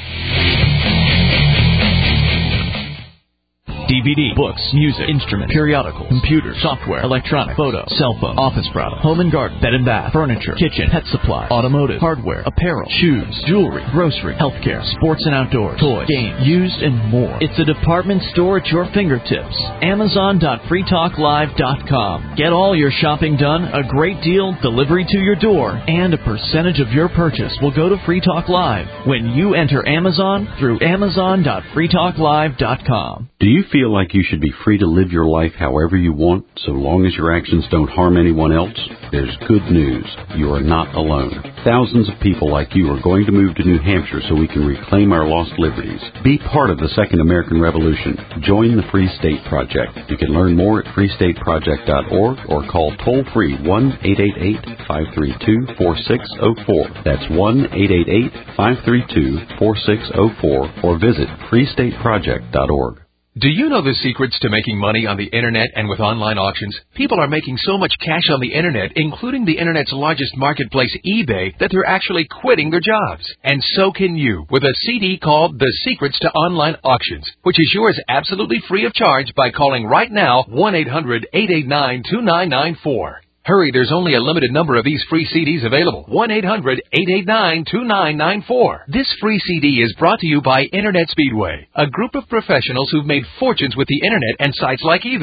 DVD, books, music, instruments, periodicals, computer, software, electronic, photo, cell phone, office product, home and garden, bed and bath, furniture, kitchen, pet supply, automotive, hardware, apparel, shoes, jewelry, grocery, healthcare, sports and outdoors, toys, games, used, and more. It's a department store at your fingertips. Amazon.freetalklive.com. Get all your shopping done, a great deal, delivery to your door, and a percentage of your purchase will go to Free Talk Live when you enter Amazon through Amazon.freetalklive.com. Do you feel like you should be free to live your life however you want, so long as your actions don't harm anyone else? There's good news. You are not alone. Thousands of people like you are going to move to New Hampshire so we can reclaim our lost liberties. Be part of the Second American Revolution. Join the Free State Project. You can learn more at freestateproject.org or call toll-free 1-888-532-4604. That's 1-888-532-4604 or visit freestateproject.org. Do you know the secrets to making money on the Internet and with online auctions? People are making so much cash on the Internet, including the Internet's largest marketplace, eBay, that they're actually quitting their jobs. And so can you with a CD called The Secrets to Online Auctions, which is yours absolutely free of charge by calling right now 1-800-889-2994. Hurry, there's only a limited number of these free CDs available. 1-800-889-2994. This free CD is brought to you by Internet Speedway, a group of professionals who've made fortunes with the Internet and sites like eBay.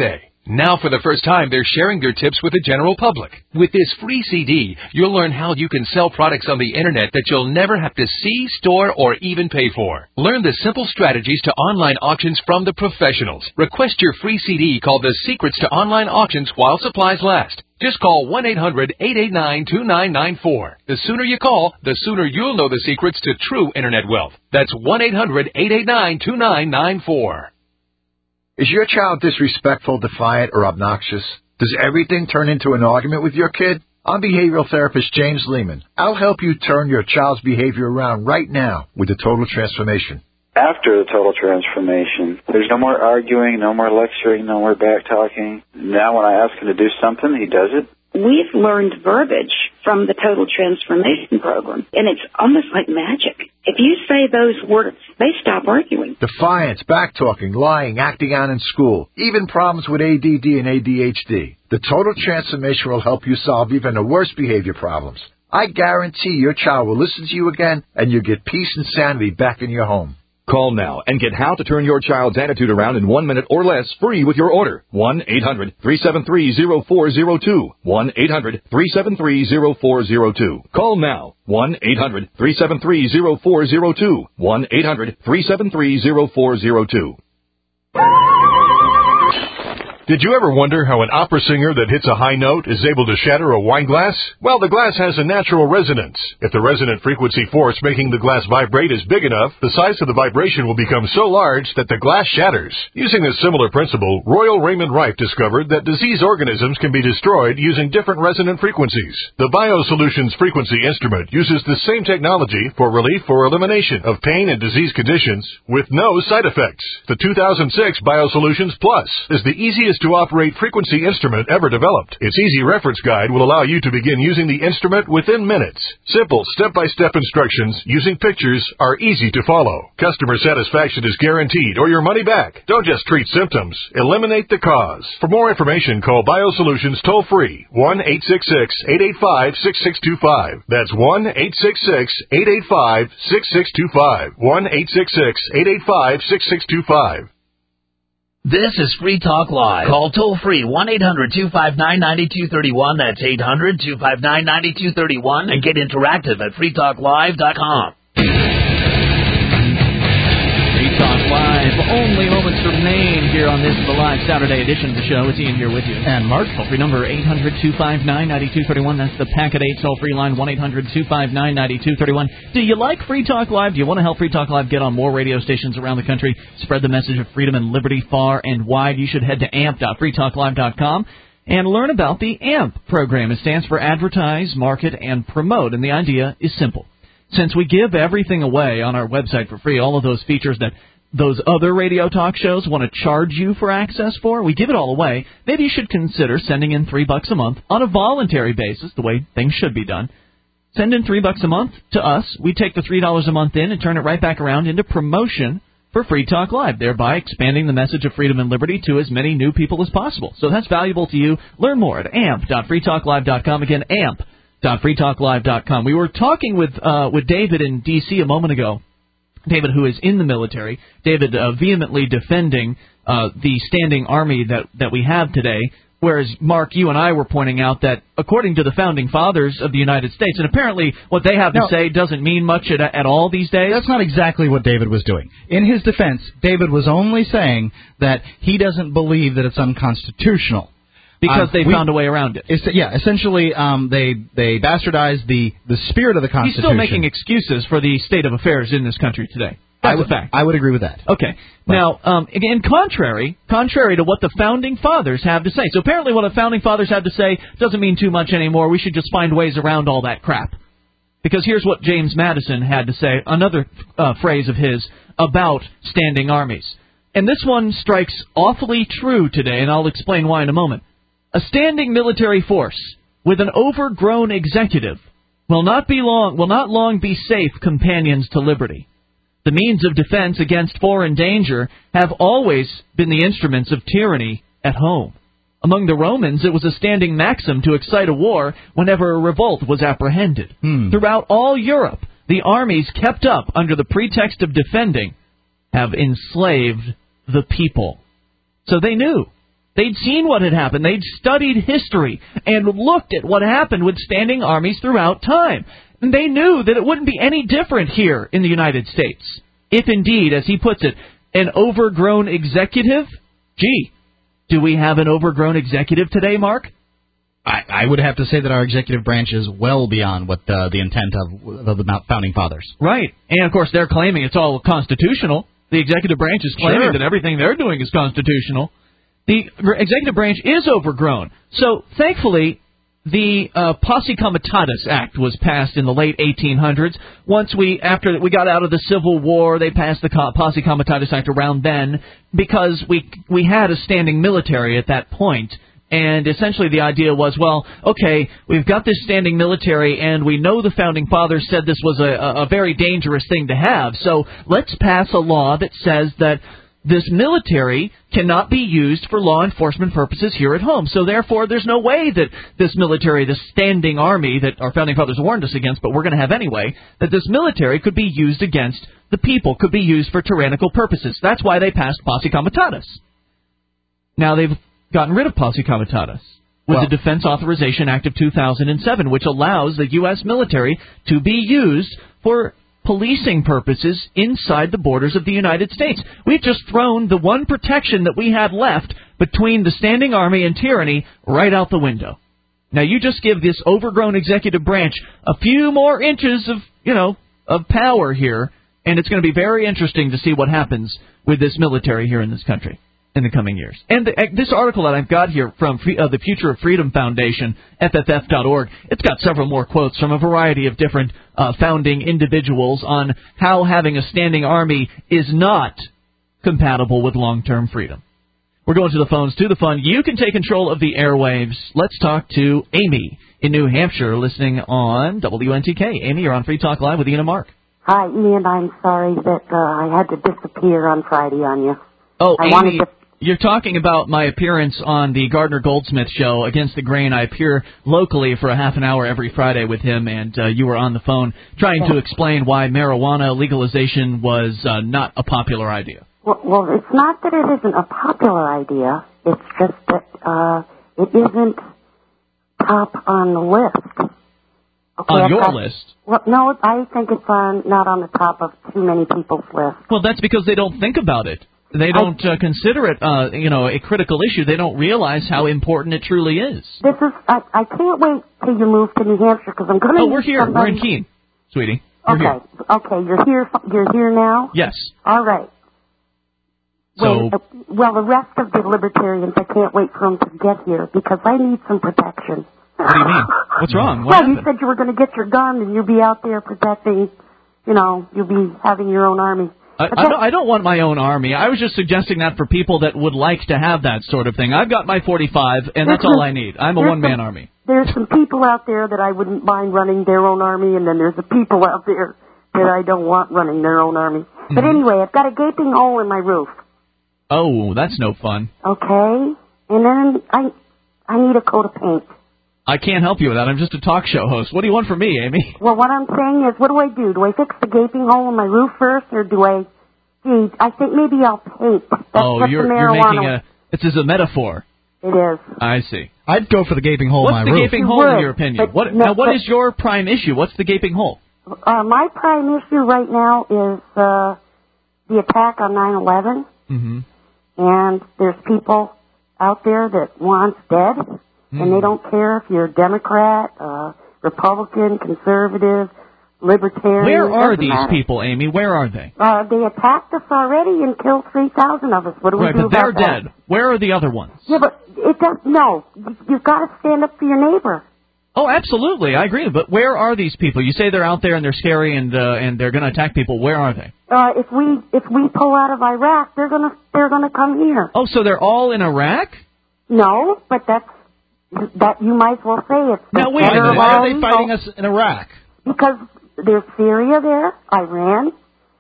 Now for the first time, they're sharing their tips with the general public. With this free CD, you'll learn how you can sell products on the internet that you'll never have to see, store, or even pay for. Learn the simple strategies to online auctions from the professionals. Request your free CD called The Secrets to Online Auctions while supplies last. Just call 1-800-889-2994. The sooner you call, the sooner you'll know the secrets to true internet wealth. That's 1-800-889-2994. Is your child disrespectful, defiant, or obnoxious? Does everything turn into an argument with your kid? I'm behavioral therapist James Lehman. I'll help you turn your child's behavior around right now with the Total Transformation. After the Total Transformation, there's no more arguing, no more lecturing, no more back-talking. Now when I ask him to do something, he does it. We've learned verbiage from the Total Transformation Program, and it's almost like magic. If you say those words, they stop arguing. Defiance, back-talking, lying, acting out in school, even problems with ADD and ADHD. The Total Transformation will help you solve even the worst behavior problems. I guarantee your child will listen to you again, and you'll get peace and sanity back in your home. Call now and get how to turn your child's attitude around in 1 minute or less free with your order. 1-800-373-0402. 1-800-373-0402. Call now. 1-800-373-0402. 1-800-373-0402. Did you ever wonder how an opera singer that hits a high note is able to shatter a wine glass? Well, the glass has a natural resonance. If the resonant frequency force making the glass vibrate is big enough, the size of the vibration will become so large that the glass shatters. Using a similar principle, Royal Raymond Rife discovered that disease organisms can be destroyed using different resonant frequencies. The BioSolutions frequency instrument uses the same technology for relief or elimination of pain and disease conditions with no side effects. The 2006 BioSolutions Plus is the easiest to operate frequency instrument ever developed. Its easy reference guide will allow you to begin using the instrument within minutes. Simple step-by-step instructions using pictures are easy to follow. Customer satisfaction is guaranteed or your money back. Don't just treat symptoms, eliminate the cause. For more information, call BioSolutions toll-free 1-866-885-6625. That's 1-866-885-6625. 1-866-885-6625. This is Free Talk Live. Call toll-free 1-800-259-9231. That's 800-259-9231. And get interactive at freetalklive.com. Free Talk Live. Only moments remain here on this, the live Saturday edition of the show. It's Ian here with you. And Mark. Toll-free number 800-259-9231. That's the Packet 8 toll-free line, 1-800-259-9231. Do you like Free Talk Live? Do you want to help Free Talk Live get on more radio stations around the country? Spread the message of freedom and liberty far and wide. You should head to amp.freetalklive.com and learn about the AMP program. It stands for Advertise, Market, and Promote. And the idea is simple. Since we give everything away on our website for free, all of those features that those other radio talk shows want to charge you for access for, we give it all away. Maybe you should consider sending in $3 a month on a voluntary basis, the way things should be done. Send in $3 a month to us. We take the $3 a month in and turn it right back around into promotion for Free Talk Live, thereby expanding the message of freedom and liberty to as many new people as possible. So that's valuable to you. Learn more at amp.freetalklive.com. Again, amp.freetalklive.com. We were talking with David in D.C. a moment ago. David, who is in the military, David vehemently defending the standing army that we have today, whereas, Mark, you and I were pointing out that according to the Founding Fathers of the United States, and apparently what they have to say doesn't mean much at all these days. That's not exactly what David was doing. In his defense, David was only saying that he doesn't believe that it's unconstitutional. Because they found a way around it. Essentially, they bastardized the spirit of the Constitution. He's still making excuses for the state of affairs in this country today. That's a fact. I would agree with that. Okay. But now, again, contrary to what the Founding Fathers have to say. So apparently what the Founding Fathers have to say doesn't mean too much anymore. We should just find ways around all that crap. Because here's what James Madison had to say, another phrase of his, about standing armies. And this one strikes awfully true today, and I'll explain why in a moment. A standing military force with an overgrown executive will not long be safe companions to liberty. The means of defense against foreign danger have always been the instruments of tyranny at home. Among the Romans, it was a standing maxim to excite a war whenever a revolt was apprehended. Throughout all Europe, the armies kept up under the pretext of defending have enslaved the people. So they knew They'd seen what had happened. They'd studied history and looked at what happened with standing armies throughout time. And they knew that it wouldn't be any different here in the United States. If indeed, as he puts it, an overgrown executive? Gee, do we have an overgrown executive today, Mark? I would have to say that our executive branch is well beyond what the intent of the Founding Fathers. Right. And, of course, they're claiming it's all constitutional. The executive branch is claiming that everything they're doing is constitutional. The executive branch is overgrown. So, thankfully, the Posse Comitatus Act was passed in the late 1800s. After we got out of the Civil War, they passed the Posse Comitatus Act around then because we had a standing military at that point. And essentially the idea was, well, okay, we've got this standing military, and we know the Founding Fathers said this was a very dangerous thing to have, so let's pass a law that says that this military cannot be used for law enforcement purposes here at home. So therefore, there's no way that this military, this standing army that our Founding Fathers warned us against, but we're going to have anyway, that this military could be used against the people, could be used for tyrannical purposes. That's why they passed Posse Comitatus. Now they've gotten rid of Posse Comitatus with the Defense Authorization Act of 2007, which allows the U.S. military to be used for policing purposes inside the borders of the United States. We've just thrown the one protection that we had left between the standing army and tyranny right out the window. Now, you just give this overgrown executive branch a few more inches of power here, and it's going to be very interesting to see what happens with this military here in this country in the coming years. And this article that I've got here from the Future of Freedom Foundation, FFF.org, it's got several more quotes from a variety of different founding individuals on how having a standing army is not compatible with long-term freedom. We're going to the phones, to the fun. You can take control of the airwaves. Let's talk to Amy in New Hampshire, listening on WNTK. Amy, you're on Free Talk Live with Ian and Mark. Hi, Ian. I'm sorry that I had to disappear on Friday on you. Oh, Amy, you're talking about my appearance on the Gardner Goldsmith show, Against the Grain. I appear locally for a half an hour every Friday with him, and you were on the phone trying to explain why marijuana legalization was not a popular idea. Well, it's not that it isn't a popular idea. It's just that it isn't top on the list. Okay, on your list? Well, no, I think it's not on the top of too many people's list. Well, that's because they don't think about it. They don't consider it, a critical issue. They don't realize how important it truly is. I can't wait till you move to New Hampshire because I'm going to. Oh, we're here. We're in Keene, sweetie. We're here. Okay. You're here. You're here now. Yes. All right. So. Well, the rest of the libertarians, I can't wait for them to get here because I need some protection. What do you mean? What's wrong? What happened? You said you were going to get your gun and you'll be out there protecting. You'll be having your own army. I don't want my own army. I was just suggesting that for people that would like to have that sort of thing. I've got my 45, and that's all I need. I'm a one-man army. There's some people out there that I wouldn't mind running their own army, and then there's the people out there that I don't want running their own army. Mm-hmm. But anyway, I've got a gaping hole in my roof. Oh, that's no fun. Okay. And then I need a coat of paint. I can't help you with that. I'm just a talk show host. What do you want from me, Amy? Well, what I'm saying is, what do I do? Do I fix the gaping hole in my roof first, or do I... Gee, I think maybe I'll paint. You're making it's as a metaphor. It is. I see. I'd go for the gaping hole in my roof. What's the gaping hole in your opinion? What is your prime issue? What's the gaping hole? My prime issue right now is the attack on 9/11. Mm-hmm. And there's people out there that want dead. And they don't care if you're a Democrat, Republican, conservative, libertarian. Where are these people, Amy? Where are they? They attacked us already and killed 3,000 of us. What do we do about that? Right, but they're dead. Where are the other ones? Yeah, but you've got to stand up for your neighbor. Oh, absolutely, I agree. But where are these people? You say they're out there and they're scary and they're going to attack people. Where are they? If we pull out of Iraq, they're gonna come here. Oh, so they're all in Iraq? No, but that you might as well say it. Now wait a minute. Why are they fighting us in Iraq? Because there's Syria there, Iran,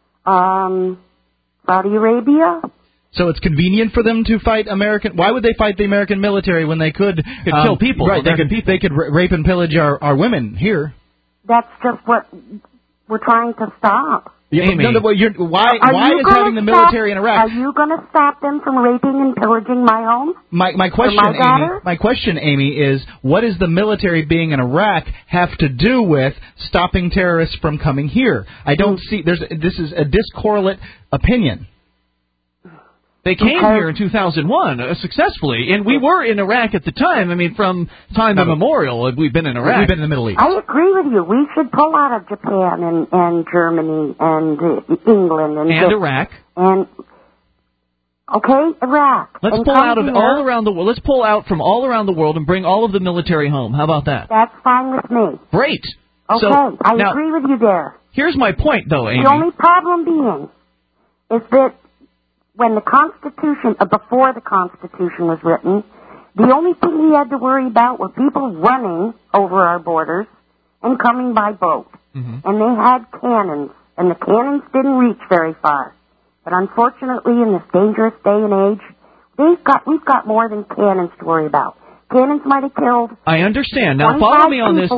Saudi Arabia. So it's convenient for them to fight American. Why would they fight the American military when they could kill people? Right, they could rape and pillage our women here. That's just what we're trying to stop. Amy. Why is having the military in Iraq? Are you going to stop them from raping and pillaging my home? My question, Amy, is what does the military being in Iraq have to do with stopping terrorists from coming here? I don't see. This is a discorrelate opinion. They came here in 2001 successfully, and we were in Iraq at the time. I mean, from time immemorial, we've been in Iraq. We've been in the Middle East. I agree with you. We should pull out of Japan and Germany and England and Iraq. And Iraq. Let's pull out of all around the world. Let's pull out from all around the world and bring all of the military home. How about that? That's fine with me. Great. Okay, I agree with you there. Here's my point, though, Amy. The only problem being is that when the Constitution, before the Constitution was written, the only thing we had to worry about were people running over our borders and coming by boat. Mm-hmm. And they had cannons, and the cannons didn't reach very far. But unfortunately, in this dangerous day and age, we've got more than cannons to worry about. Cannons might have killed. I understand. Now follow me on this.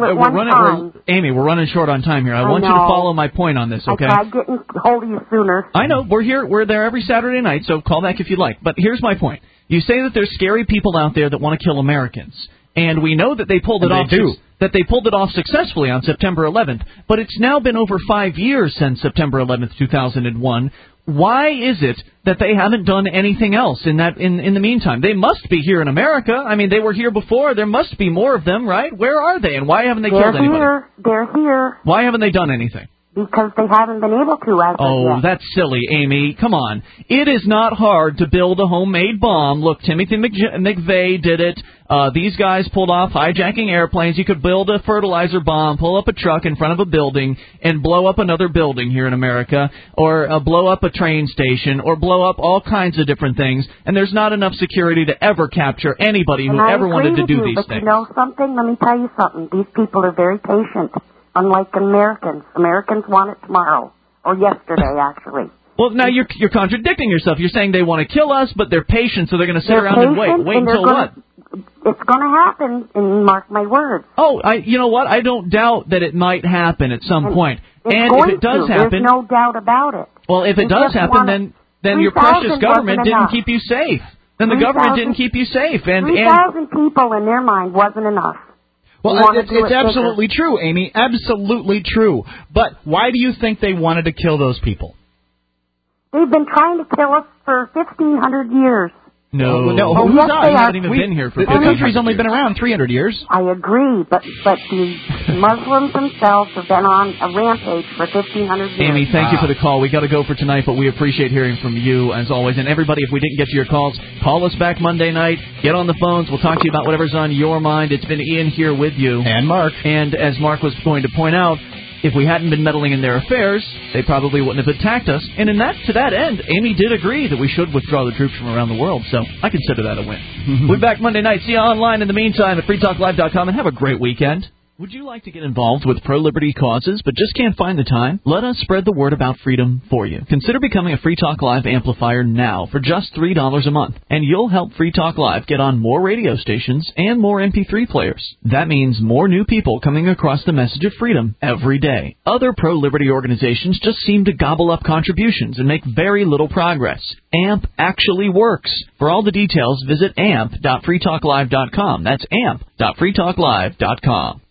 Amy, we're running short on time here. I want you to follow my point on this, okay? I tried getting hold of you sooner. I know. We're here. We're there every Saturday night, so call back if you'd like. But here's my point. You say that there's scary people out there that want to kill Americans, and we know that they pulled it off. That they pulled it off successfully on September 11th. But it's now been over 5 years since September 11th, 2001. Why is it that they haven't done anything else in the meantime? They must be here in America. I mean, they were here before. There must be more of them, right? Where are they, and why haven't they killed anybody? They're here. Why haven't they done anything? Because they haven't been able to as of yet. That's silly, Amy. Come on. It is not hard to build a homemade bomb. Look, Timothy McVeigh did it. These guys pulled off hijacking airplanes. You could build a fertilizer bomb, pull up a truck in front of a building, and blow up another building here in America, or blow up a train station, or blow up all kinds of different things. And there's not enough security to ever capture anybody who ever wanted to do these things. But you know something? Let me tell you something. These people are very patient. Unlike Americans. Americans want it tomorrow. Or yesterday, actually. Well, now you're contradicting yourself. You're saying they want to kill us, but they're patient, so they're going to sit around and wait. Wait until what? It's going to happen, and mark my words. Oh, you know what? I don't doubt that it might happen at some point. And if it does happen... There's no doubt about it. Well, if it does happen, then your precious government didn't keep you safe. Then the government didn't keep you safe. 3,000 people in their mind wasn't enough. Well, it's absolutely true, Amy. Absolutely true. But why do you think they wanted to kill those people? They've been trying to kill us for 1,500 years. No. Who's yes, not? We haven't even been here for 500 years. The country's only been around 300 years. I agree, but the Muslims themselves have been on a rampage for 1,500 years. Amy, thank you for the call. We got to go for tonight, but we appreciate hearing from you as always. And everybody, if we didn't get to your calls, call us back Monday night. Get on the phones. We'll talk to you about whatever's on your mind. It's been Ian here with you. And Mark. And as Mark was going to point out, if we hadn't been meddling in their affairs, they probably wouldn't have attacked us. And to that end, Amy did agree that we should withdraw the troops from around the world. So I consider that a win. We'll be back Monday night. See you online in the meantime at freetalklive.com, and have a great weekend. Would you like to get involved with pro-liberty causes but just can't find the time? Let us spread the word about freedom for you. Consider becoming a Free Talk Live amplifier now for just $3 a month, and you'll help Free Talk Live get on more radio stations and more MP3 players. That means more new people coming across the message of freedom every day. Other pro-liberty organizations just seem to gobble up contributions and make very little progress. AMP actually works. For all the details, visit amp.freetalklive.com. That's amp.freetalklive.com.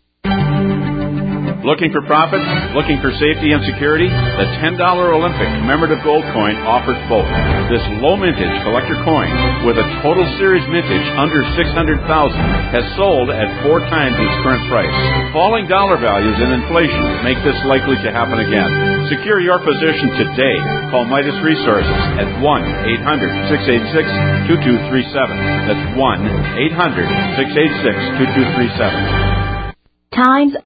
Looking for profit? Looking for safety and security? The $10 Olympic commemorative gold coin offers both. This low mintage collector coin with a total series mintage under $600,000 has sold at 4 times its current price. Falling dollar values and inflation make this likely to happen again. Secure your position today. Call Midas Resources at 1-800-686-2237. That's 1-800-686-2237. Times